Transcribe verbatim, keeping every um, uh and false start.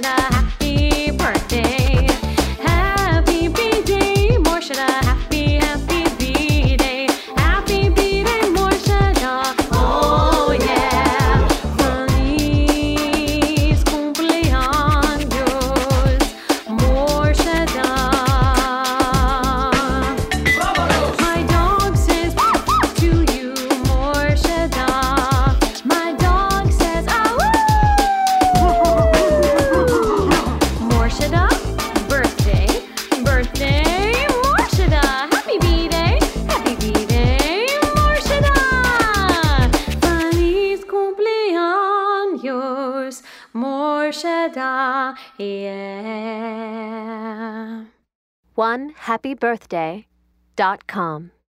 Morshada, happy birthday. Happy B-Day, Morshada, happy, happy B-Day. Happy B-Day, Morshada, oh yeah. Feliz cumpleaños, Morshada. My dog says to you, Morshada. My dog says, ah, Morshada, birthday, birthday, Morshada. Happy B-Day, happy B-Day, Morshada. Feliz cumpleaños, Morshada, yeah. one happy birthday dot com